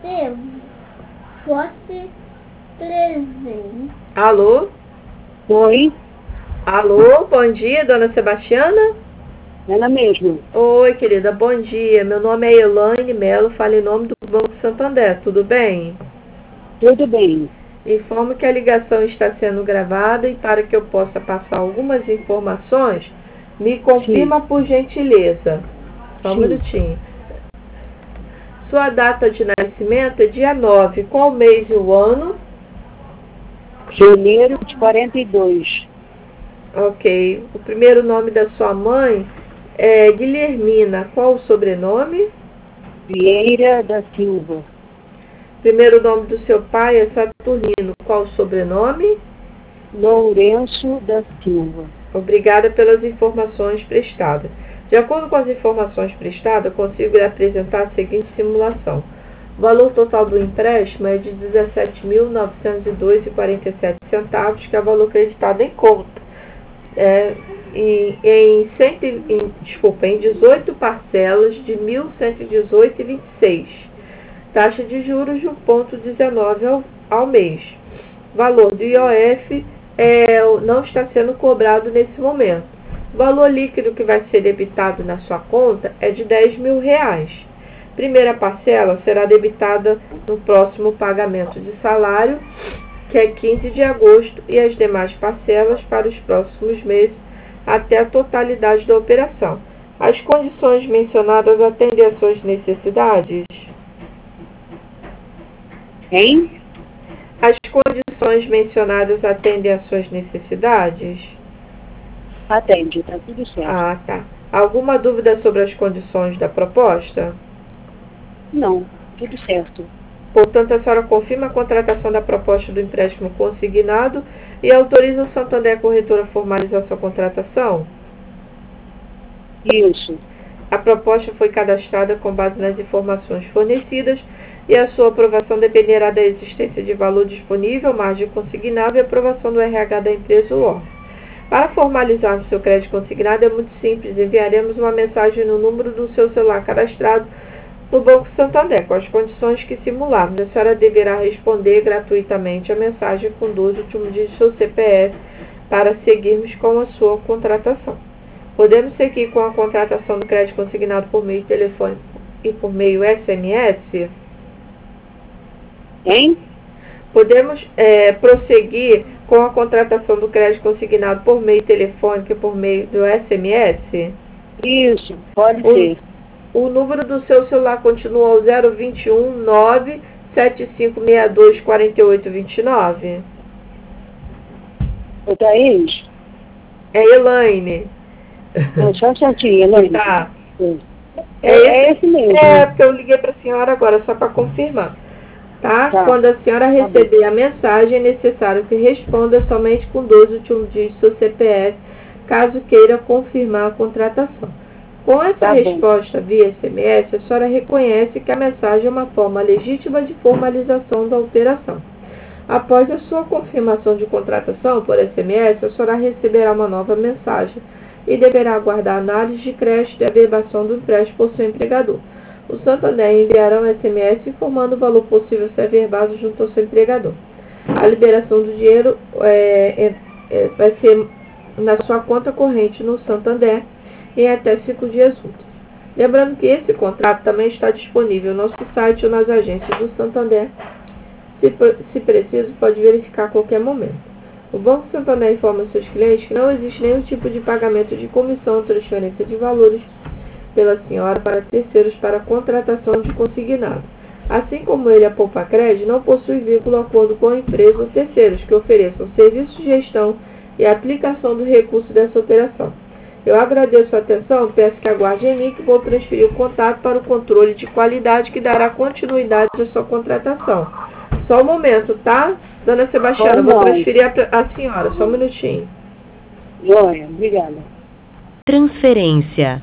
Fosse presente. Alô? Oi, Alô, bom dia, dona Sebastiana? ela mesma. Oi, querida, bom dia. Meu nome é Elaine Melo, falo em nome do Banco Santander, tudo bem? Tudo bem. Informo que a ligação está sendo gravada e para que eu possa passar algumas informações, me confirma por gentileza. Só um Sim. minutinho. Sua data de nascimento é dia 9. Qual mês e o ano? Janeiro de 42. Ok. O primeiro nome da sua mãe é Guilhermina. Qual o sobrenome? Vieira da Silva. Primeiro nome do seu pai é Saturnino. Qual o sobrenome? Lourenço da Silva. Obrigada pelas informações prestadas. De acordo com as informações prestadas, consigo lhe apresentar a seguinte simulação. O valor total do empréstimo é de R$ 17.902,47, que é o valor acreditado em conta. Em 18 parcelas de R$ 1.118,26. Taxa de juros de 1,19 ao mês. Valor do IOF não está sendo cobrado nesse momento. O valor líquido que vai ser debitado na sua conta é de R$ 10.000. Primeira parcela será debitada no próximo pagamento de salário, que é 15 de agosto, e as demais parcelas para os próximos meses, até a totalidade da operação. As condições mencionadas atendem às suas necessidades? Hein? As condições mencionadas atendem às suas necessidades? Atende, tá tudo certo. Ah, tá. Alguma dúvida sobre as condições da proposta? Não, tudo certo. Portanto, a senhora confirma a contratação da proposta do empréstimo consignado e autoriza o Santander Corretora a formalizar sua contratação? Isso. A proposta foi cadastrada com base nas informações fornecidas e a sua aprovação dependerá da existência de valor disponível, margem consignável e aprovação do RH da empresa ou órgão. Para formalizar o seu crédito consignado é muito simples. Enviaremos uma mensagem no número do seu celular cadastrado no Banco Santander, com as condições que simularmos. A senhora deverá responder gratuitamente a mensagem com 12 últimos dígitos do seu CPF para seguirmos com a sua contratação. Podemos seguir com a contratação do crédito consignado por meio de telefone e por meio SMS? Hein? Podemos prosseguir com a contratação do crédito consignado por meio telefônico e por meio do SMS? Isso, pode ser. O número do seu celular continua ao 021 97562 4829? Ô, Thaís? É Elaine. Só um certinho, Elaine. Tá. É esse mesmo. Porque eu liguei para a senhora agora, só para confirmar. Tá? Quando a senhora Tá receber a mensagem, é necessário que responda somente com 12 últimos dígitos do seu CPF, caso queira confirmar a contratação. Com essa resposta via SMS, a senhora reconhece que a mensagem é uma forma legítima de formalização da alteração. Após a sua confirmação de contratação por SMS, a senhora receberá uma nova mensagem e deverá aguardar a análise de crédito e a averbação do empréstimo por seu empregador. O Santander enviará um SMS informando o valor possível a ser averbado junto ao seu empregador. A liberação do dinheiro vai ser na sua conta corrente no Santander em até 5 dias úteis. Lembrando que esse contrato também está disponível no nosso site ou nas agências do Santander. Se preciso, pode verificar a qualquer momento. O Banco Santander informa aos seus clientes que não existe nenhum tipo de pagamento de comissão ou transferência de valores pela senhora para terceiros para contratação de consignado. Assim como ele, a Poupacred não possui vínculo acordo com a empresa ou terceiros que ofereçam serviços de gestão e aplicação do recurso dessa operação. Eu agradeço a atenção, peço que aguarde em mim que vou transferir o contato para o controle de qualidade que dará continuidade à sua contratação. Só um momento, tá? Dona Sebastiana, vou transferir a senhora, só um minutinho. Joia, obrigada. Transferência.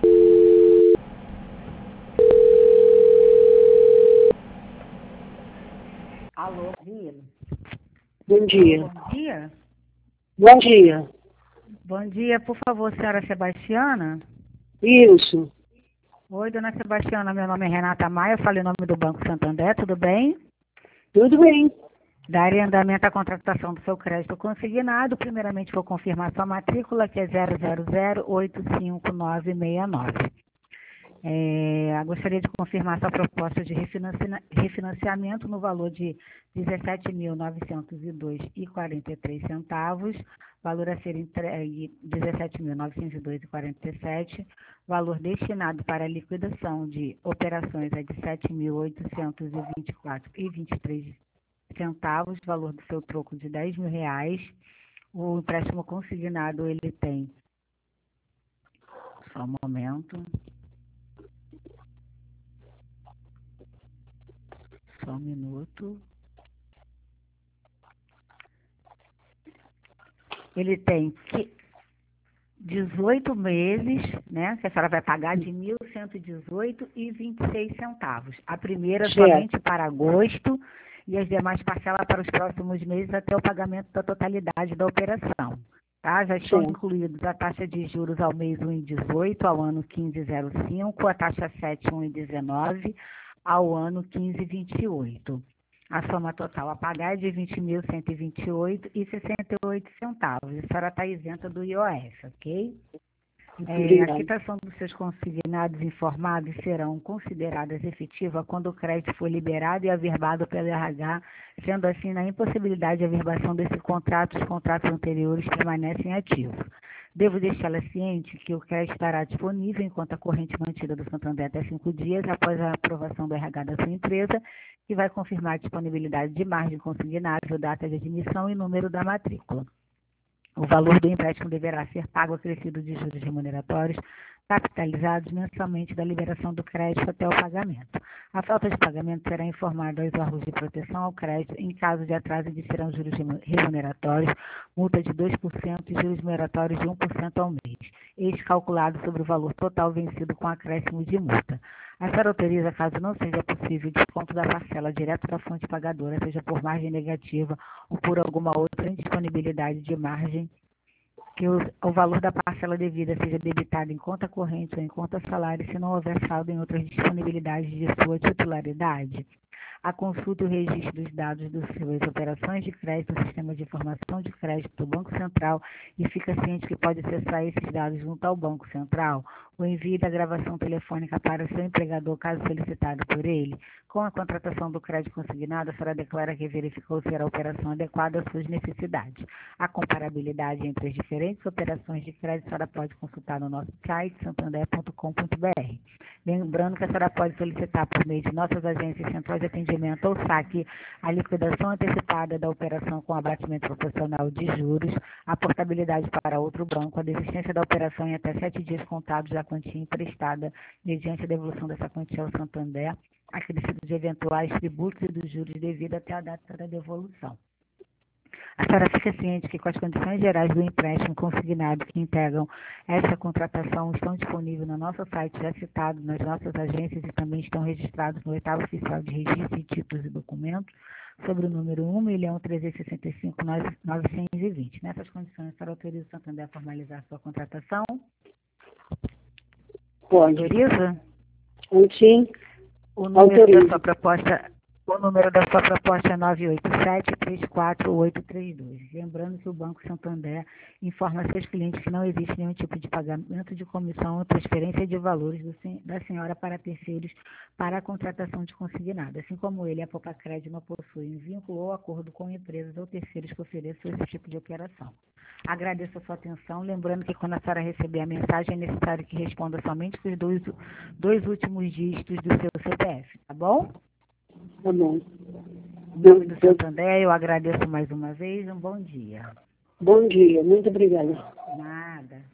Alô, Vila. Bom dia. Bom dia. Bom dia. Bom dia, por favor, senhora Sebastiana. Isso. Oi, dona Sebastiana, meu nome é Renata Maia, eu falei o nome do Banco Santander, tudo bem? Tudo bem. Darei andamento à contratação do seu crédito consignado. Primeiramente, vou confirmar sua matrícula, que é 000859969. Gostaria de confirmar sua proposta de refinanciamento no valor de R$ 17.902,43, valor a ser entregue R$ 17.902,47, valor destinado para a liquidação de operações é de R$ 7.824,23, valor do seu troco de R$ 10.000. O empréstimo consignado, ele tem, só um momento, só um minuto. Ele tem 18 meses, né? Que a senhora vai pagar de R$ 1.118,26. A primeira somente para agosto e as demais parcelas para os próximos meses até o pagamento da totalidade da operação. Tá? Já estão incluídos a taxa de juros ao mês 1,18, ao ano 15,05, a taxa 7, 1,19, ao ano 15,28. A soma total a pagar é de R$ 20.128,68. A senhora está isenta do IOF, ok? A quitação dos seus consignados informados serão consideradas efetivas quando o crédito for liberado e averbado pelo RH, sendo assim, na impossibilidade de averbação desse contrato, os contratos anteriores permanecem ativos. Devo deixá-la ciente que o crédito estará disponível em conta corrente mantida do Santander até 5 dias após a aprovação do RH da sua empresa, que vai confirmar a disponibilidade de margem consignável, data de admissão e número da matrícula. O valor do empréstimo deverá ser pago acrescido de juros remuneratórios capitalizados mensalmente da liberação do crédito até o pagamento. A falta de pagamento será informada aos órgãos de proteção ao crédito. Em caso de atraso, existirão juros remuneratórios, multa de 2% e juros remuneratórios de 1% ao mês, este calculado sobre o valor total vencido com acréscimo de multa. A senhora autoriza, caso não seja possível, desconto da parcela direto da fonte pagadora, seja por margem negativa ou por alguma outra indisponibilidade de margem, que o valor da parcela devida seja debitado em conta corrente ou em conta salário, se não houver saldo em outras disponibilidades de sua titularidade. A consulta e o registro dos dados das suas operações de crédito no sistema de informação de crédito do Banco Central e fica ciente que pode acessar esses dados junto ao Banco Central. O envio da gravação telefônica para o seu empregador, caso solicitado por ele. Com a contratação do crédito consignado, a senhora declara que verificou ser a operação adequada às suas necessidades. A comparabilidade entre as diferentes operações de crédito a senhora pode consultar no nosso site, santander.com.br. Lembrando que a senhora pode solicitar por meio de nossas agências centrais de atendimento ou saque a liquidação antecipada da operação com abatimento proporcional de juros, a portabilidade para outro banco, a desistência da operação em até 7 dias contados da quantia emprestada, mediante a devolução dessa quantia ao Santander, acrescido de eventuais tributos e dos juros devido até a data da devolução. A senhora fica ciente que com as condições gerais do empréstimo consignado que integram essa contratação estão disponíveis no nosso site já citado, nas nossas agências e também estão registrados no 8º Oficial de Registro de Títulos e Documentos, sobre o número 1.365.920. Nessas condições, a senhora autoriza o Santander a formalizar sua contratação? Pode. Autoriza? Sim. O número da sua proposta é 987-34832. Lembrando que o Banco Santander informa seus clientes que não existe nenhum tipo de pagamento de comissão ou transferência de valores da senhora para terceiros para a contratação de consignado. Assim como ele, a Popacred não possui vínculo ou acordo com empresas ou terceiros que ofereçam esse tipo de operação. Agradeço a sua atenção. Lembrando que quando a senhora receber a mensagem, é necessário que responda somente com os dois últimos dígitos do seu CPF, tá bom? Tá bom. Em nome do Santander, eu agradeço mais uma vez. Um bom dia. Bom dia. Muito obrigada. Nada.